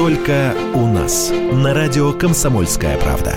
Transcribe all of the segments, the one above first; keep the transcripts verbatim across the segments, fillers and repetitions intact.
Только у нас. На радио «Комсомольская правда».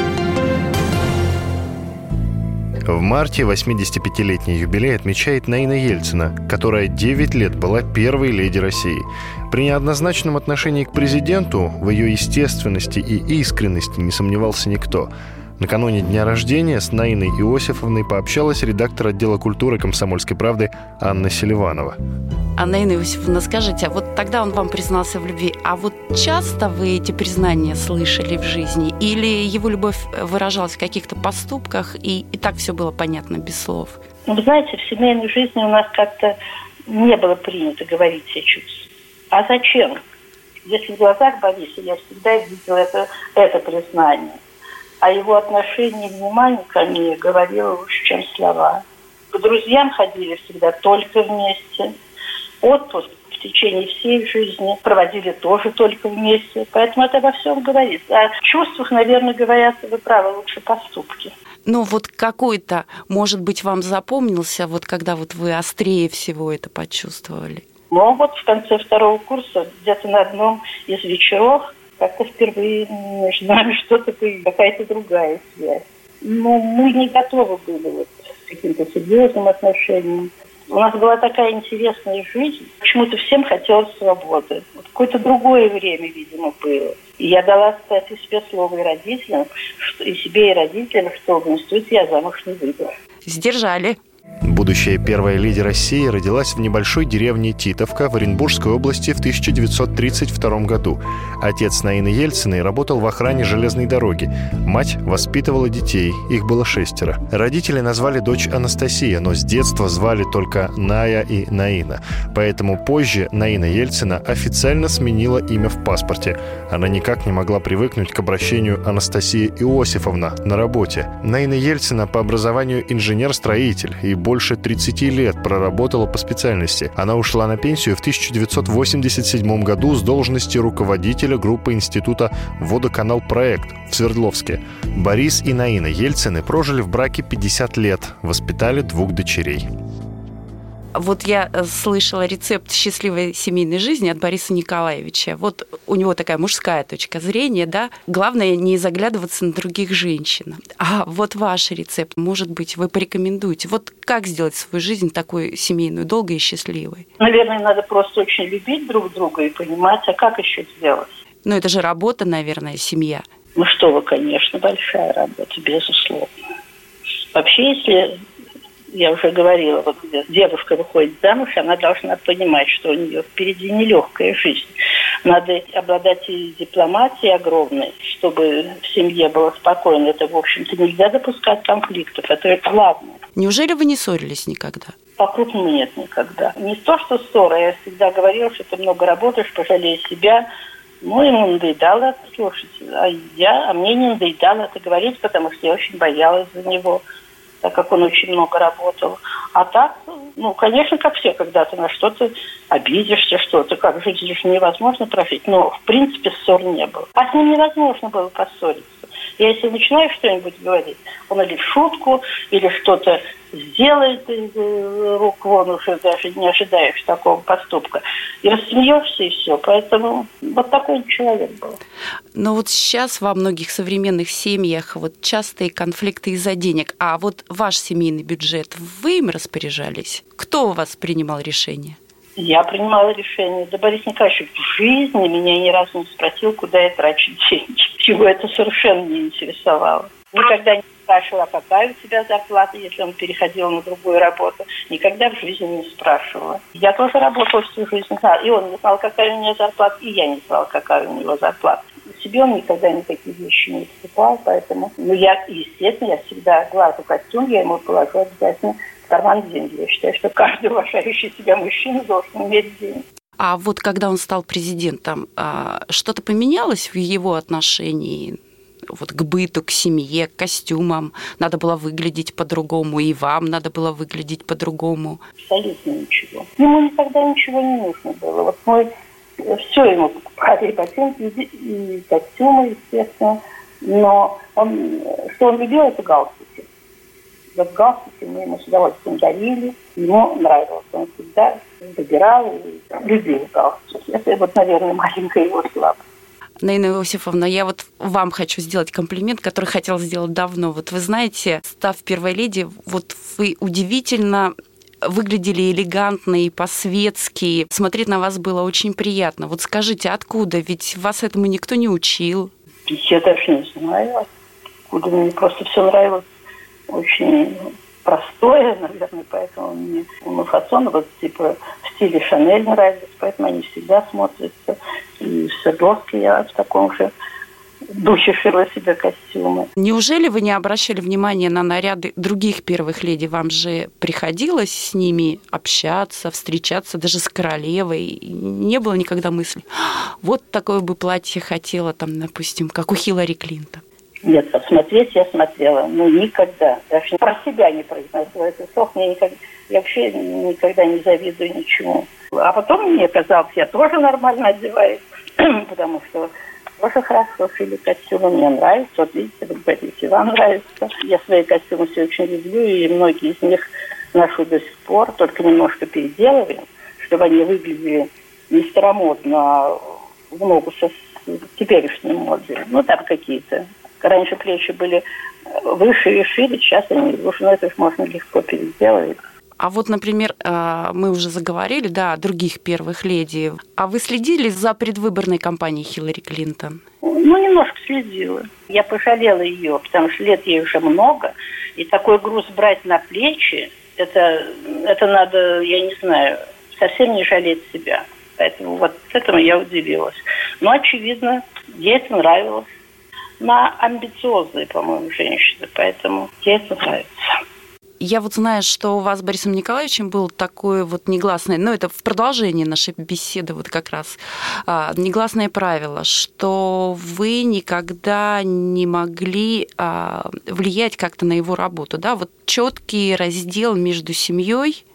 В марте восьмидесятипятилетний юбилей отмечает Наина Ельцина, которая девять лет была первой леди России. При неоднозначном отношении к президенту в ее естественности и искренности не сомневался никто. Накануне дня рождения с Наиной Иосифовной пообщалась редактор отдела культуры «Комсомольской правды» Анна Селиванова. Анна Иосифовна, скажите, а вот тогда он вам признался в любви, а вот часто вы эти признания слышали в жизни? Или его любовь выражалась в каких-то поступках, и, и так все было понятно без слов? Ну, вы знаете, в семейной жизни у нас как-то не было принято говорить о чувствах. А зачем? Если в глазах Бориса я всегда видела это, это признание. А его отношение и внимание ко мне говорило лучше, чем слова. К друзьям ходили всегда только вместе. Отпуск в течение всей жизни проводили тоже только вместе. Поэтому это обо всем говорит. О чувствах, наверное, говорят, вы правы, лучше поступки. Ну вот какой-то, может быть, вам запомнился, вот когда вот вы острее всего это почувствовали? Ну вот в конце второго курса, где-то на одном из вечеров, как-то впервые между нами что-то появилось, какая-то другая связь. Но мы не готовы были вот к каким-то серьезным отношениям. У нас была такая интересная жизнь. Почему-то всем хотелось свободы. Вот какое-то другое время, видимо, было. И я дала, кстати, себе слово и родителям, что, и себе, и родителям, что в институте я замуж не выйду. Сдержали. Будущая первая леди России родилась в небольшой деревне Титовка в Оренбургской области в тысяча девятьсот тридцать втором году. Отец Наины Ельциной работал в охране железной дороги. Мать воспитывала детей, их было шестеро. Родители назвали дочь Анастасия, но с детства звали только Ная и Наина. Поэтому позже Наина Ельцина официально сменила имя в паспорте. Она никак не могла привыкнуть к обращению Анастасия Иосифовна на работе. Наина Ельцина по образованию инженер-строитель и больше тридцати лет проработала по специальности. Она ушла на пенсию в тысяча девятьсот восемьдесят седьмом году с должности руководителя группы института «Водоканал Проект» в Свердловске. Борис и Наина Ельцины прожили в браке пятьдесят лет, воспитали двух дочерей. Вот я слышала рецепт счастливой семейной жизни от Бориса Николаевича. Вот у него такая мужская точка зрения, да. Главное не заглядываться на других женщин. А вот ваш рецепт, может быть, вы порекомендуете. Вот как сделать свою жизнь такой семейную, долгой и счастливой? Наверное, надо просто очень любить друг друга и понимать, а как еще сделать? Ну, это же работа, наверное, семья. Ну что вы, конечно, большая работа, безусловно. Вообще, если... Я уже говорила, вот где девушка выходит замуж, она должна понимать, что у нее впереди нелегкая жизнь. Надо обладать и дипломатией огромной, чтобы в семье было спокойно. Это, в общем-то, нельзя допускать конфликтов. Это главное. Неужели вы не ссорились никогда? По-крупному нет никогда. Не то, что ссора. Я всегда говорила, что ты много работаешь, пожалей себя. Ну, ему надоедало это слушать. А я, а мне не надоедало это говорить, потому что я очень боялась за него, так как он очень много работал. А так, ну, конечно, как все, когда ты на что-то обидишься, что-то, как жить здесь невозможно прожить. Но, в принципе, ссор не было. А с ним невозможно было поссориться. Я если начинаю что-нибудь говорить, он или в шутку, или что-то сделает из рук вон, уже даже не ожидаешь такого поступка. И рассмеешься, и все. Поэтому вот такой человек был. Но вот сейчас во многих современных семьях вот частые конфликты из-за денег. А вот ваш семейный бюджет, вы им распоряжались? Кто у вас принимал решения? Я принимала решение. Да Борис Николаевич в жизни меня ни разу не спросил, куда я трачу деньги. Чего это совершенно не интересовало. Никогда не спрашивала, какая у тебя зарплата, если он переходил на другую работу. Никогда в жизни не спрашивала. Я тоже работала всю жизнь. Да, и он не знал, какая у меня зарплата, и я не знала, какая у него зарплата. Себе он никогда никакие вещи не покупал, поэтому... Ну, я, естественно, я всегда глажу костюм, я ему положу обязательно в карман деньги. Я считаю, что каждый уважающий себя мужчина должен иметь деньги. А вот когда он стал президентом, что-то поменялось в его отношении вот к быту, к семье, к костюмам? Надо было выглядеть по-другому, и вам надо было выглядеть по-другому? Абсолютно ничего. Ему никогда ничего не нужно было. Вот мой... Все ему покупали, и ботинки, и костюмы, естественно. Но он, что он любил, это галстуки. Вот галстуки мы ему с удовольствием дарили. Ему нравилось. Он всегда выбирал и любил галстуки. Это вот, наверное, маленькая его слабость. Наина Иосифовна, я вот вам хочу сделать комплимент, который хотела сделать давно. Вот вы знаете, став первой леди, вот вы удивительно выглядели элегантно и по-светски. Смотреть на вас было очень приятно. Вот скажите, откуда? Ведь вас этому никто не учил. Я даже не знаю, откуда. Мне просто все нравилось. Очень простое, наверное, поэтому мне ну, фасоны вот типа в стиле Шанель нравились, поэтому они всегда смотрятся. И в Свердловске я в таком же духе шила себе костюмы. Неужели вы не обращали внимания на наряды других первых леди? Вам же приходилось с ними общаться, встречаться, даже с королевой. Не было никогда мысли, вот такое бы платье хотела, там, допустим, как у Хиллари Клинтон. Нет, посмотреть я смотрела, но никогда, даже про себя не произносила этот слог, мне никогда, я вообще никогда не завидую ничему. А потом мне казалось, я тоже нормально одеваюсь, потому что тоже хорошо шили костюмы, мне нравится, вот видите, вы говорите, вам нравится. Я свои костюмы все очень люблю, и многие из них ношу до сих пор, только немножко переделываю, чтобы они выглядели не старомодно, а в ногу со теперешней модой. Ну, там какие-то. Раньше плечи были выше и шире, сейчас они выше, но это же можно легко переделать. А вот, например, мы уже заговорили, да, о других первых леди. А вы следили за предвыборной кампанией Хиллари Клинтон? Ну, немножко следила. Я пожалела ее, потому что лет ей уже много, и такой груз брать на плечи, это, это надо, я не знаю, совсем не жалеть себя. Поэтому вот этому я удивилась. Но, очевидно, ей это нравилось. На амбициозные, по-моему, женщины, поэтому ей это нравится. Я вот знаю, что у вас с Борисом Николаевичем было такое вот негласное, ну, это в продолжении нашей беседы вот как раз, а, негласное правило, что вы никогда не могли а, влиять как-то на его работу, да, вот четкий раздел между семьей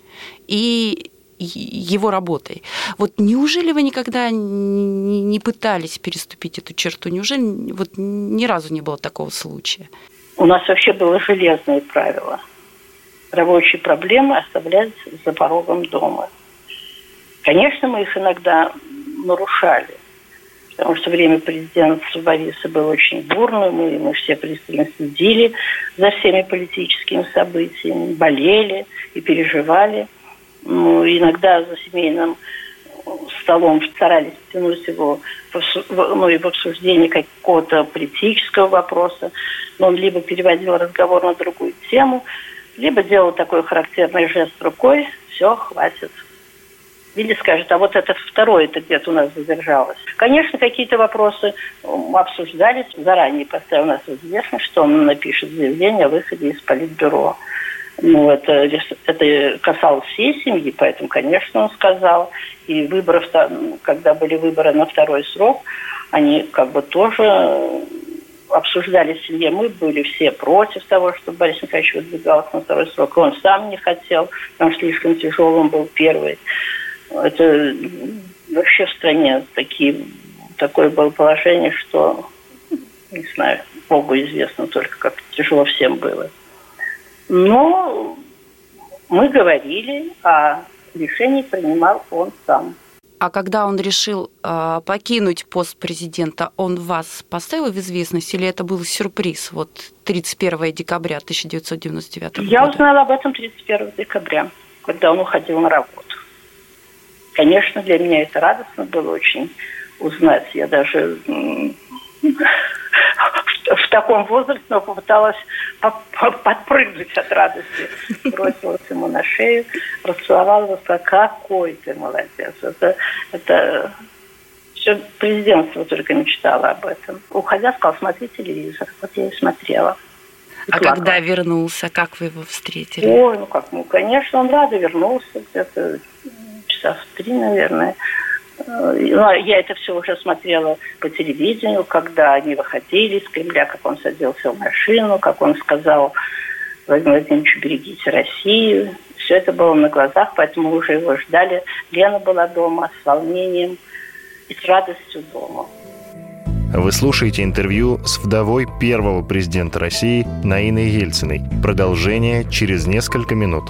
и его работой. Вот неужели вы никогда не пытались переступить эту черту? Неужели вот ни разу не было такого случая? У нас вообще было железное правило. Рабочие проблемы оставлять за порогом дома. Конечно, мы их иногда нарушали, потому что время президентства Бориса было очень бурным, мы, мы все пристально следили за всеми политическими событиями, болели и переживали. Ну, иногда за семейным столом старались втянуть его в, ну, и в обсуждение какого-то политического вопроса, но он либо переводил разговор на другую тему, либо делал такой характерный жест рукой, все, хватит. Или скажет, а вот это второе, это где-то у нас задержалось. Конечно, какие-то вопросы обсуждались заранее, поставив нас известно, что он напишет заявление о выходе из политбюро. Ну, это, это касалось всей семьи, поэтому, конечно, он сказал. И выборы, когда были выборы на второй срок, они как бы тоже обсуждали в семье. Мы были все против того, чтобы Борис Николаевич выдвигался на второй срок. Он сам не хотел, потому что слишком тяжелым был первый. Это вообще в стране такие, такое было положение, что, не знаю, Богу известно только, как тяжело всем было. Но мы говорили, а решение принимал он сам. А когда он решил э, покинуть пост президента, он вас поставил в известность или это был сюрприз? Вот тридцать первого декабря тысяча девятьсот девяносто девятого Я года. узнала об этом тридцать первого декабря, когда он уходил на работу. Конечно, для меня это радостно было очень узнать. Я даже в таком возрасте, но попыталась подпрыгнуть от радости. Бросилась ему на шею, расцеловала его, сказала, какой ты молодец. Это, это все президентство только мечтало об этом. Уходя, сказал, смотри телевизор. Вот я и смотрела. И а плакала. когда вернулся, как вы его встретили? Ой, ну как, ну, конечно, он рад вернулся где-то часа в три, наверное. Я это все уже смотрела по телевидению, когда они выходили из Кремля, как он садился в машину, как он сказал Владимиру Владимировичу, берегите Россию. Все это было на глазах, поэтому мы уже его ждали. Лена была дома с волнением и с радостью дома. Вы слушаете интервью с вдовой первого президента России Наиной Ельциной. Продолжение через несколько минут.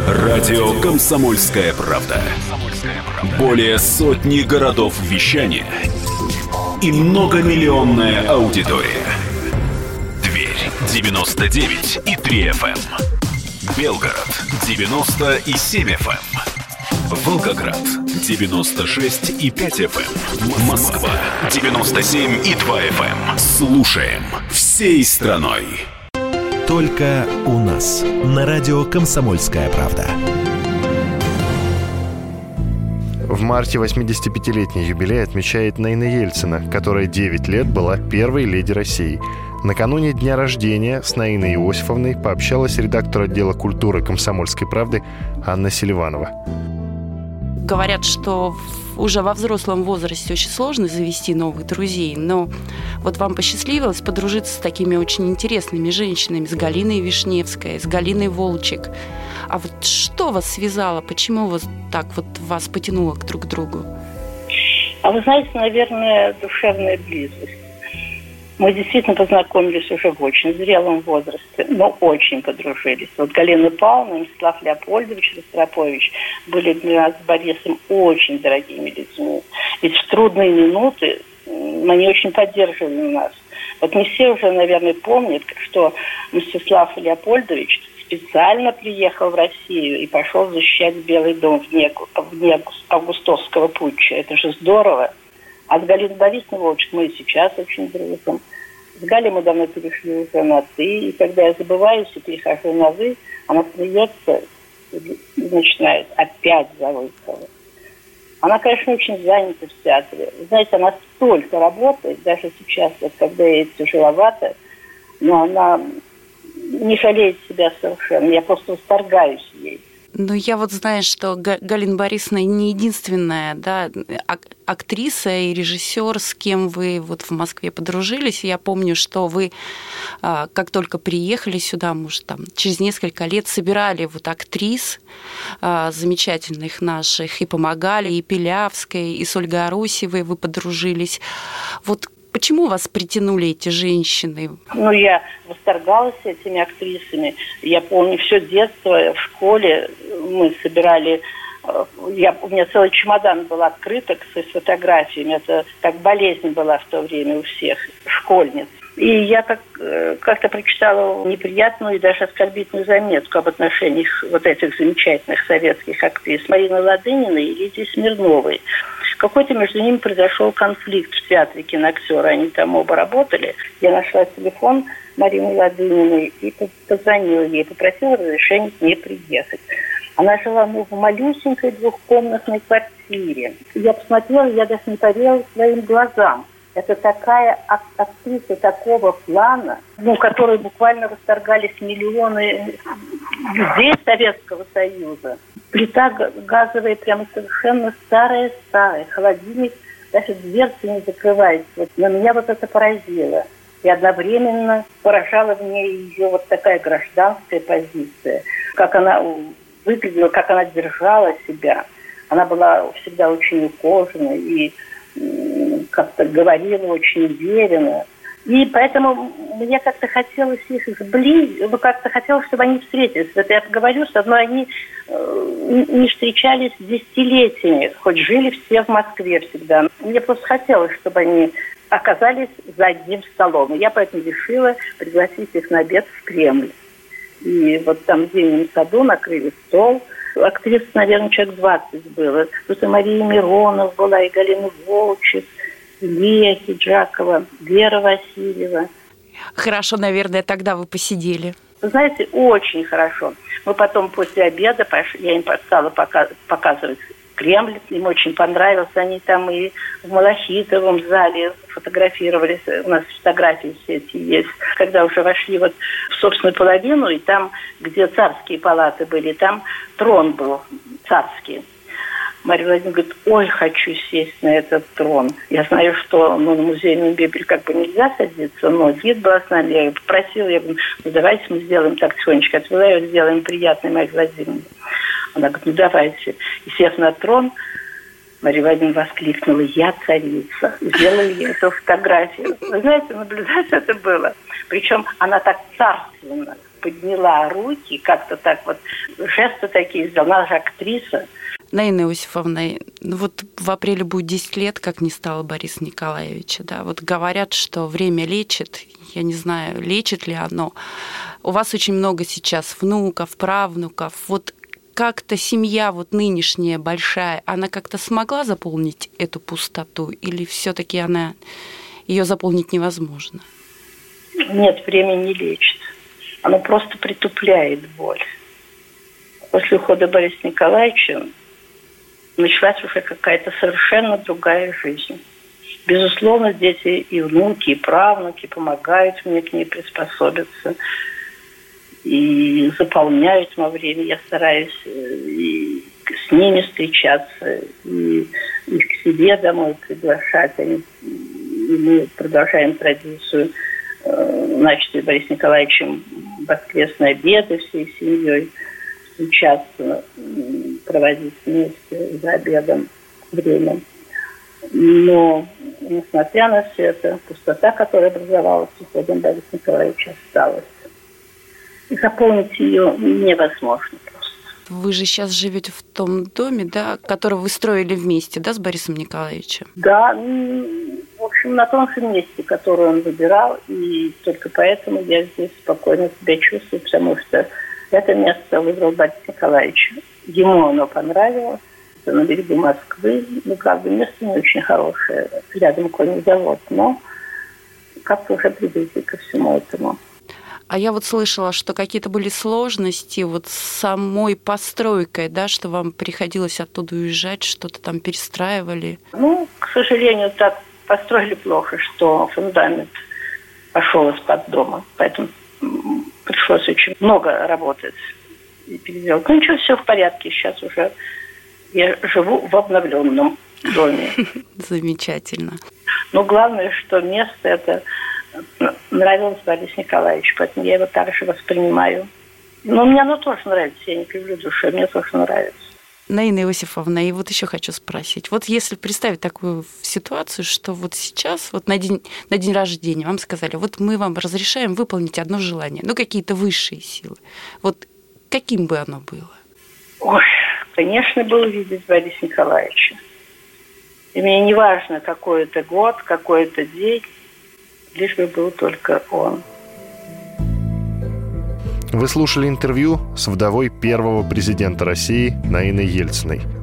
Радио «Комсомольская правда». Более сотни городов вещания и многомиллионная аудитория. Тверь девяносто девять и три эф эм. Белгород девяносто и семь эф эм. Волгоград девяносто шесть и пять эф эм. Москва девяносто семь и два эф эм. Слушаем всей страной. Только у нас. На радио «Комсомольская правда». В марте восьмидесятипятилетний юбилей отмечает Наина Ельцина, которая девять лет была первой леди России. Накануне дня рождения с Наиной Иосифовной пообщалась редактор отдела культуры «Комсомольской правды» Анна Селиванова. Говорят, что уже во взрослом возрасте очень сложно завести новых друзей, но вот вам посчастливилось подружиться с такими очень интересными женщинами, с Галиной Вишневской, с Галиной Волчек. А вот что вас связало? Почему вас так вот вас потянуло к друг другу? А вы знаете, наверное, душевная близость. Мы действительно познакомились уже в очень зрелом возрасте, но очень подружились. Вот Галина Павловна и Мстислав Леопольдович Ростропович были для нас с Борисом очень дорогими людьми. Ведь в трудные минуты они очень поддерживали нас. Вот не все уже, наверное, помнят, что Мстислав Леопольдович специально приехал в Россию и пошел защищать Белый дом в дни, в дни августовского путча. Это же здорово. А с Галиной Борисовной Волчек мы и сейчас очень дружим. С Галей мы давно перешли уже на «ты». И когда я забываюсь и перехожу на «вы», она смеется и начинает опять за Волкова. Она, конечно, очень занята в театре. Вы знаете, она столько работает, даже сейчас, вот, когда ей тяжеловато, но она не жалеет себя совершенно. Я просто восторгаюсь ей. Ну, я вот знаю, что Галина Борисовна не единственная, да, актриса и режиссер, с кем вы вот в Москве подружились. Я помню, что вы, как только приехали сюда, может, там, через несколько лет собирали вот актрис замечательных наших и помогали, и Пилявской, и с Ольгой Арусевой вы подружились. Вот почему вас притянули эти женщины? Ну, я восторгалась этими актрисами. Я помню все детство в школе. Мы собирали... Я, у меня целый чемодан был открыток с фотографиями. Это как болезнь была в то время у всех школьниц. И я как, как-то прочитала неприятную и даже оскорбительную заметку об отношениях вот этих замечательных советских актрис Марины Ладыниной и Лидии Смирновой. Какой-то между ними произошел конфликт в театре киноактера. Они там оба работали. Я нашла телефон Марины Ладыниной и позвонила ей, попросила разрешения к ней приехать. Она жила ну, в малюсенькой двухкомнатной квартире. Я посмотрела, я даже не поверила своим глазам. Это такая актриса такого плана, ну, которой буквально восторгались миллионы людей Советского Союза. Плита газовая прямо совершенно старая-старая. Холодильник, даже дверцы не закрывается. Вот, но меня вот это поразило. И одновременно поражала в ней ее вот такая гражданская позиция. Как она выглядела, как она держала себя. Она была всегда очень ухоженной и как-то говорила очень уверенно. И поэтому мне как-то хотелось их сблизить, ну, как-то хотелось, чтобы они встретились. Вот я говорю, что одной они э, не встречались десятилетиями, хоть жили все в Москве всегда. Мне просто хотелось, чтобы они оказались за одним столом. И я поэтому решила пригласить их на обед в Кремль. И вот там в Зимнем саду накрыли стол. Актрис, наверное, человек двадцать было. Тут и Мария Миронов была, и Галина Волчек, Лия Хиджакова, Вера Васильева. Хорошо, наверное, тогда вы посидели. Вы знаете, очень хорошо. Мы потом после обеда пошли, я им стала показывать Кремль. Им очень понравился. Они там и в Малахитовом зале фотографировались. У нас фотографии все эти есть. Когда уже вошли вот в собственную половину, и там, где царские палаты были, там трон был царский. Мария Владимировна говорит, ой, хочу сесть на этот трон. Я знаю, что ну, на музейную мебель как бы нельзя садиться, но гид была с нами. Я ее попросила, я говорю, ну давайте мы сделаем так тихонечко. Отвела ее, сделаем приятной Марии Владимировне. Она говорит, ну давайте. И сев на трон, Мария Ивановна воскликнула: «Я царица». Сделали ей эту фотографию. Вы знаете, наблюдать это было. Причем она так царственно подняла руки, как-то так вот, жесты такие сделала. Она же актриса. Наина Иосифовна, ну вот в апреле будет десять лет, как не стало Бориса Николаевича. Да? Вот говорят, что время лечит. Я не знаю, лечит ли оно. У вас очень много сейчас внуков, правнуков. Вот как-то семья вот нынешняя большая, она как-то смогла заполнить эту пустоту, или все-таки она ее заполнить невозможно? Нет, время не лечит. Оно просто притупляет боль. После ухода Бориса Николаевича началась уже какая-то совершенно другая жизнь. Безусловно, дети и внуки, и правнуки помогают мне к ней приспособиться и заполняют мое время. Я стараюсь и с ними встречаться, и их к себе домой приглашать. И мы продолжаем традицию, начатую Борисом Николаевичем, воскресные обеды всей семьей, встречаться, проводить вместе за обедом время. Но, несмотря на все это, пустота, которая образовалась с уходом Бориса Николаевича, осталась. И заполнить ее невозможно просто. Вы же сейчас живете в том доме, да, который вы строили вместе, да, с Борисом Николаевичем? Да, в общем, на том же месте, которое он выбирал, и только поэтому я здесь спокойно себя чувствую, потому что это место выбрал Борис Николаевич. Ему оно понравилось. Это на берегу Москвы. Ну, правда, место не очень хорошее. Рядом конный завод, но как-то уже привыкли ко всему этому. А я вот слышала, что какие-то были сложности вот с самой постройкой, да, что вам приходилось оттуда уезжать, что-то там перестраивали. Ну, к сожалению, так построили плохо, что фундамент пошел из-под дома. Поэтому пришлось очень много работать и переделать. Ну, ничего, все в порядке. Сейчас уже я живу в обновленном доме. Замечательно. Но главное, что место это нравилось Борису Николаевичу, поэтому я его также воспринимаю. Но мне оно тоже нравится, я не кривлю душой, мне тоже нравится. Наина Иосифовна, и вот еще хочу спросить. Вот если представить такую ситуацию, что вот сейчас, вот на день, на день рождения вам сказали, вот мы вам разрешаем выполнить одно желание, ну, какие-то высшие силы. Вот каким бы оно было? Ой, конечно, было видеть Бориса Николаевича. И мне не важно, какой это год, какой это день, лишь бы был только он. Вы слушали интервью с вдовой первого президента России Наиной Ельциной.